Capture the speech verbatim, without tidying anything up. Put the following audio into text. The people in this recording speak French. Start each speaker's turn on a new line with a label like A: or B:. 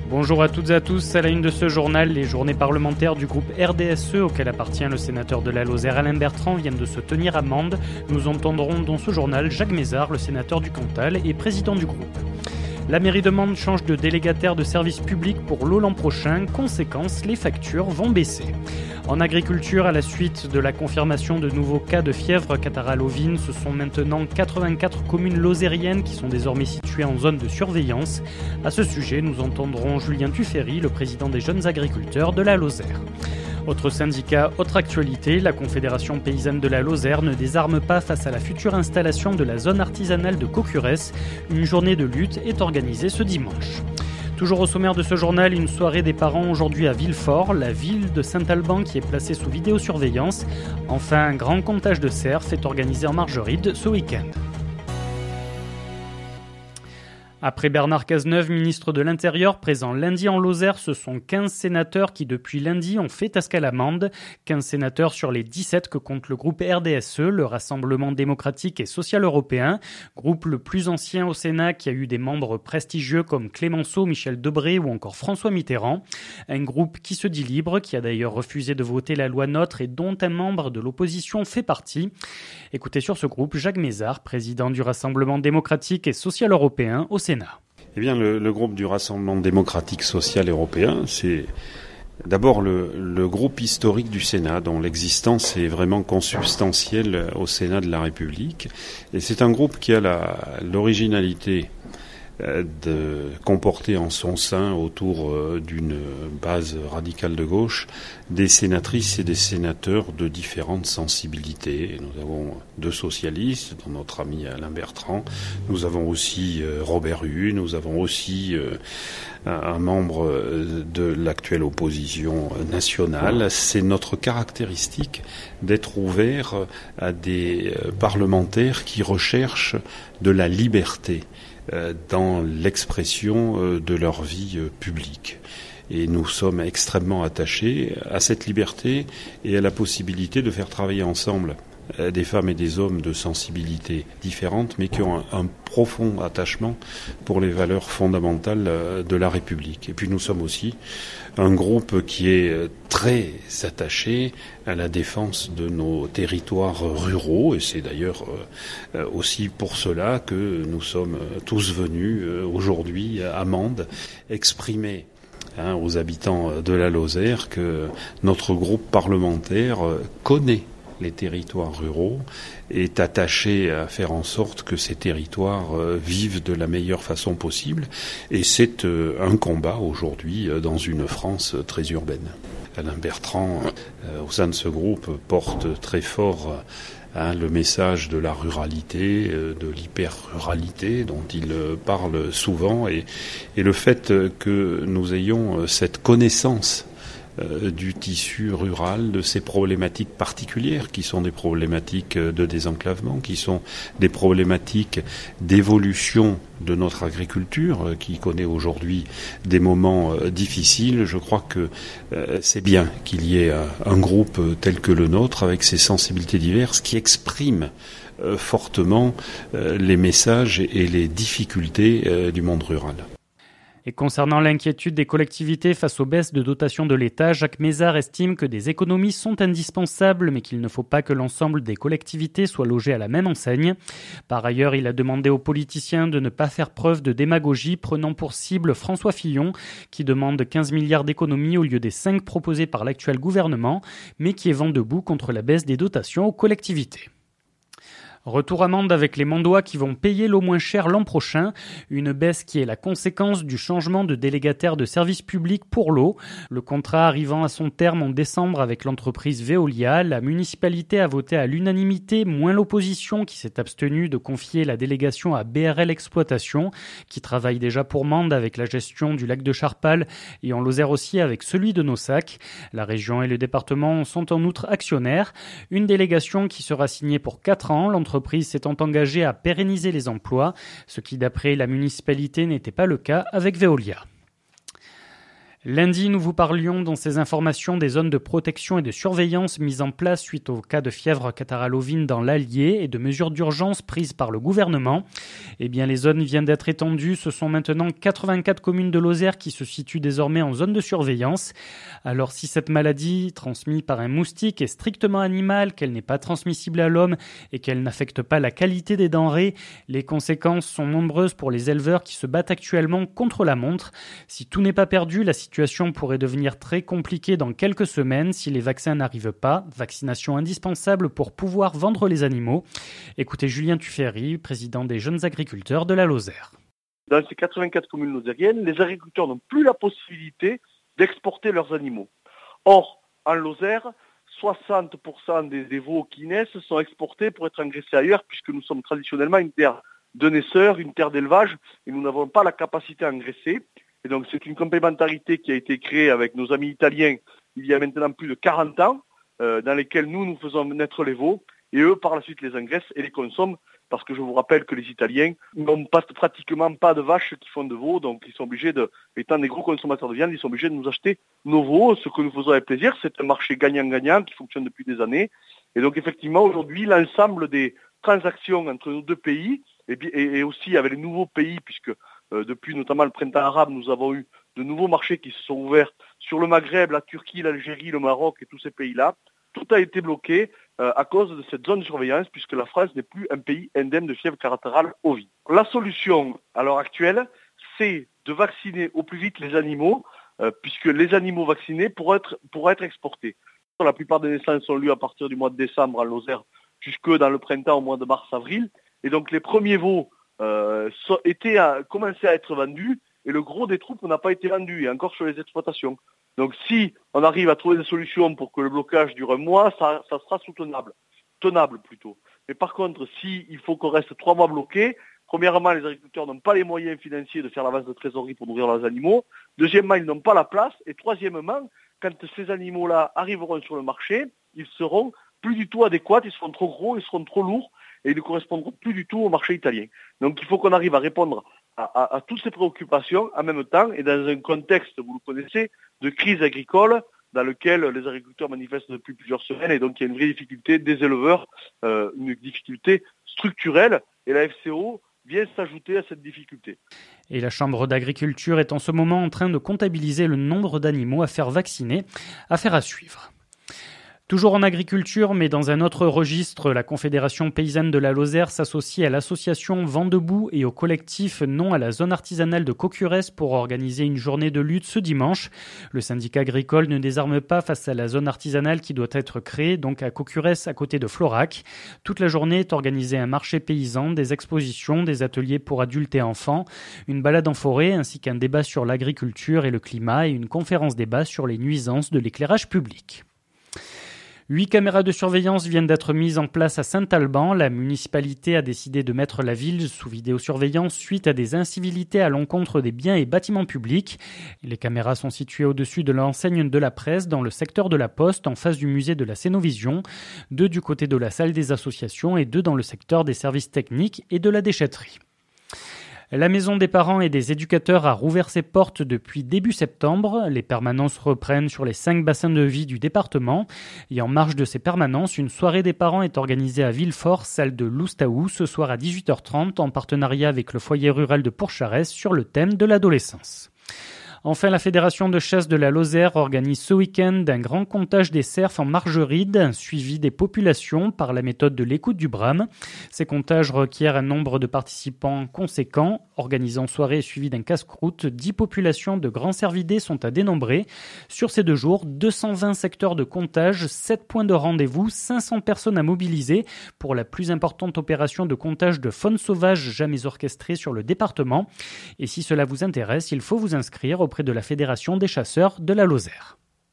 A: Bonjour à toutes et à tous, à la une de ce journal, les journées parlementaires du groupe R D S E auquel appartient le sénateur de la Lozère Alain Bertrand viennent de se tenir à Mende. Nous entendrons dans ce journal Jacques Mézard, le sénateur du Cantal et président du groupe. La mairie de Mende change de délégataire de service public pour l'eau l'an prochain. Conséquence, les factures vont baisser. En agriculture, à la suite de la confirmation de nouveaux cas de fièvre catarrhale ovine, ce sont maintenant quatre-vingt-quatre communes lozériennes qui sont désormais situées en zone de surveillance. À ce sujet, nous entendrons Julien Tuffery, le président des jeunes agriculteurs de la Lozère. Autre syndicat, autre actualité, la Confédération paysanne de la Lozère ne désarme pas face à la future installation de la zone artisanale de Cocurès. Une journée de lutte est organisée ce dimanche. Toujours au sommaire de ce journal, une soirée des parents aujourd'hui à Villefort, la ville de Saint-Alban qui est placée sous vidéosurveillance. Enfin, un grand comptage de cerfs est organisé en Margeride ce week-end. Après Bernard Cazeneuve, ministre de l'Intérieur, présent lundi en Lozère, ce sont quinze sénateurs qui depuis lundi ont fait escale à Mende. quinze sénateurs sur les dix-sept que compte le groupe R D S E, le Rassemblement démocratique et social européen, groupe le plus ancien au Sénat qui a eu des membres prestigieux comme Clémenceau, Michel Debré ou encore François Mitterrand. Un groupe qui se dit libre, qui a d'ailleurs refusé de voter la loi NOTRe et dont un membre de l'opposition fait partie. Écoutez sur ce groupe Jacques Mézard, président du Rassemblement démocratique et social européen au Sénat.
B: Eh bien, le, le groupe du Rassemblement démocratique social européen, c'est d'abord le, le groupe historique du Sénat, dont l'existence est vraiment consubstantielle au Sénat de la République. Et c'est un groupe qui a la, l'originalité de comporter en son sein, autour d'une base radicale de gauche, des sénatrices et des sénateurs de différentes sensibilités. Nous avons deux socialistes, dont notre ami Alain Bertrand. Nous avons aussi Robert Hue. Nous avons aussi un membre de l'actuelle opposition nationale. C'est notre caractéristique d'être ouvert à des parlementaires qui recherchent de la liberté dans l'expression de leur vie publique. Et nous sommes extrêmement attachés à cette liberté et à la possibilité de faire travailler ensemble des femmes et des hommes de sensibilités différentes, mais qui ont un, un profond attachement pour les valeurs fondamentales de la République. Et puis nous sommes aussi un groupe qui est très attaché à la défense de nos territoires ruraux, et c'est d'ailleurs aussi pour cela que nous sommes tous venus aujourd'hui à Mende exprimer hein, aux habitants de la Lozère que notre groupe parlementaire connaît les territoires ruraux, est attaché à faire en sorte que ces territoires euh, vivent de la meilleure façon possible. Et c'est euh, un combat aujourd'hui euh, dans une France euh, très urbaine. Alain Bertrand, euh, au sein de ce groupe, porte très fort euh, hein, le message de la ruralité, euh, de l'hyper-ruralité dont il euh, parle souvent, et, et le fait euh, que nous ayons euh, cette connaissance du tissu rural, de ces problématiques particulières qui sont des problématiques de désenclavement, qui sont des problématiques d'évolution de notre agriculture, qui connaît aujourd'hui des moments difficiles. Je crois que c'est bien qu'il y ait un groupe tel que le nôtre, avec ses sensibilités diverses, qui exprime fortement les messages et les difficultés du monde rural.
A: Et concernant l'inquiétude des collectivités face aux baisses de dotation de l'État, Jacques Mézard estime que des économies sont indispensables, mais qu'il ne faut pas que l'ensemble des collectivités soient logées à la même enseigne. Par ailleurs, il a demandé aux politiciens de ne pas faire preuve de démagogie, prenant pour cible François Fillon, qui demande quinze milliards d'économies au lieu des cinq proposés par l'actuel gouvernement, mais qui est vent debout contre la baisse des dotations aux collectivités. Retour à Mende avec les Mondois qui vont payer l'eau moins cher l'an prochain. Une baisse qui est la conséquence du changement de délégataire de service public pour l'eau. Le contrat arrivant à son terme en décembre avec l'entreprise Veolia, la municipalité a voté à l'unanimité, moins l'opposition qui s'est abstenue de confier la délégation à B R L Exploitation, qui travaille déjà pour Mende avec la gestion du lac de Charpal et en Lozère aussi avec celui de Nossac. La région et le département sont en outre actionnaires. Une délégation qui sera signée pour quatre ans. L'entreprise L'entreprise s'étant engagée à pérenniser les emplois, ce qui d'après la municipalité n'était pas le cas avec Veolia. Lundi, nous vous parlions dans ces informations des zones de protection et de surveillance mises en place suite au cas de fièvre catarrhale ovine dans l'Allier et de mesures d'urgence prises par le gouvernement. Eh bien, les zones viennent d'être étendues. Ce sont maintenant quatre-vingt-quatre communes de Lozère qui se situent désormais en zone de surveillance. Alors, si cette maladie, transmise par un moustique, est strictement animale, qu'elle n'est pas transmissible à l'homme et qu'elle n'affecte pas la qualité des denrées, les conséquences sont nombreuses pour les éleveurs qui se battent actuellement contre la montre. Si tout n'est pas perdu, la situation La situation pourrait devenir très compliquée dans quelques semaines si les vaccins n'arrivent pas. Vaccination indispensable pour pouvoir vendre les animaux. Écoutez Julien Tuffery, président des jeunes agriculteurs de la Lozère.
C: Dans ces quatre-vingt-quatre communes lozériennes, les agriculteurs n'ont plus la possibilité d'exporter leurs animaux. Or, en Lozère, soixante pour cent des, des veaux qui naissent sont exportés pour être engraissés ailleurs, puisque nous sommes traditionnellement une terre de naisseurs, une terre d'élevage, et nous n'avons pas la capacité à engraisser. Et donc c'est une complémentarité qui a été créée avec nos amis italiens il y a maintenant plus de quarante ans, euh, dans lesquels nous, nous faisons naître les veaux, et eux par la suite les engraissent et les consomment, parce que je vous rappelle que les Italiens n'ont pas, pratiquement pas de vaches qui font de veaux, donc ils sont obligés de, étant des gros consommateurs de viande, ils sont obligés de nous acheter nos veaux, ce que nous faisons avec plaisir. C'est un marché gagnant-gagnant qui fonctionne depuis des années. Et donc effectivement aujourd'hui l'ensemble des transactions entre nos deux pays, et, et, et aussi avec les nouveaux pays, puisque Euh, depuis notamment le printemps arabe, nous avons eu de nouveaux marchés qui se sont ouverts sur le Maghreb, la Turquie, l'Algérie, le Maroc et tous ces pays-là. Tout a été bloqué euh, à cause de cette zone de surveillance, puisque la France n'est plus un pays indemne de fièvre catarrhale ovine. La solution à l'heure actuelle, c'est de vacciner au plus vite les animaux, euh, puisque les animaux vaccinés pourraient être, pourraient être exportés. La plupart des naissances ont lieu à partir du mois de décembre en Lozère, jusque dans le printemps au mois de mars-avril. Et donc les premiers veaux Euh, so, étaient à, commencé à être vendus et le gros des troupes n'a pas été vendu, et encore sur les exploitations. Donc si on arrive à trouver des solutions pour que le blocage dure un mois, ça, ça sera soutenable, tenable plutôt. Mais par contre, si il faut qu'on reste trois mois bloqués, premièrement, les agriculteurs n'ont pas les moyens financiers de faire l'avance de trésorerie pour nourrir leurs animaux. Deuxièmement, ils n'ont pas la place. Et troisièmement, quand ces animaux-là arriveront sur le marché, ils seront plus du tout adéquats, ils seront trop gros, ils seront trop lourds, et ils ne correspondront plus du tout au marché italien. Donc il faut qu'on arrive à répondre à, à, à toutes ces préoccupations en même temps, et dans un contexte, vous le connaissez, de crise agricole, dans lequel les agriculteurs manifestent depuis plusieurs semaines, et donc il y a une vraie difficulté des éleveurs, euh, une difficulté structurelle, et la F C O vient s'ajouter à cette difficulté.
A: Et la Chambre d'agriculture est en ce moment en train de comptabiliser le nombre d'animaux à faire vacciner. Affaire à suivre. Toujours en agriculture, mais dans un autre registre, la Confédération paysanne de la Lozère s'associe à l'association Vent debout et au collectif Non à la zone artisanale de Cocurès pour organiser une journée de lutte ce dimanche. Le syndicat agricole ne désarme pas face à la zone artisanale qui doit être créée, donc à Cocurès, à côté de Florac. Toute la journée est organisé un marché paysan, des expositions, des ateliers pour adultes et enfants, une balade en forêt ainsi qu'un débat sur l'agriculture et le climat et une conférence débat sur les nuisances de l'éclairage public. Huit caméras de surveillance viennent d'être mises en place à Saint-Alban. La municipalité a décidé de mettre la ville sous vidéosurveillance suite à des incivilités à l'encontre des biens et bâtiments publics. Les caméras sont situées au-dessus de l'enseigne de la presse dans le secteur de la Poste, en face du musée de la Cénovision, deux du côté de la salle des associations et deux dans le secteur des services techniques et de la déchetterie. La Maison des parents et des éducateurs a rouvert ses portes depuis début septembre. Les permanences reprennent sur les cinq bassins de vie du département. Et en marge de ces permanences, une soirée des parents est organisée à Villefort, salle de Loustaou, ce soir à dix-huit heures trente, en partenariat avec le foyer rural de Pourcharès sur le thème de l'adolescence. Enfin, la Fédération de chasse de la Lozère organise ce week-end un grand comptage des cerfs en margeride, suivi des populations par la méthode de l'écoute du brame. Ces comptages requièrent un nombre de participants conséquent. Organisés en soirée et suivi d'un casse-croûte, dix populations de grands cervidés sont à dénombrer. Sur ces deux jours, deux cent vingt secteurs de comptage, sept points de rendez-vous, cinq cents personnes à mobiliser pour la plus importante opération de comptage de faune sauvage jamais orchestrée sur le département. Et si cela vous intéresse, il faut vous inscrire auprès de la Fédération des chasseurs de la Lozère.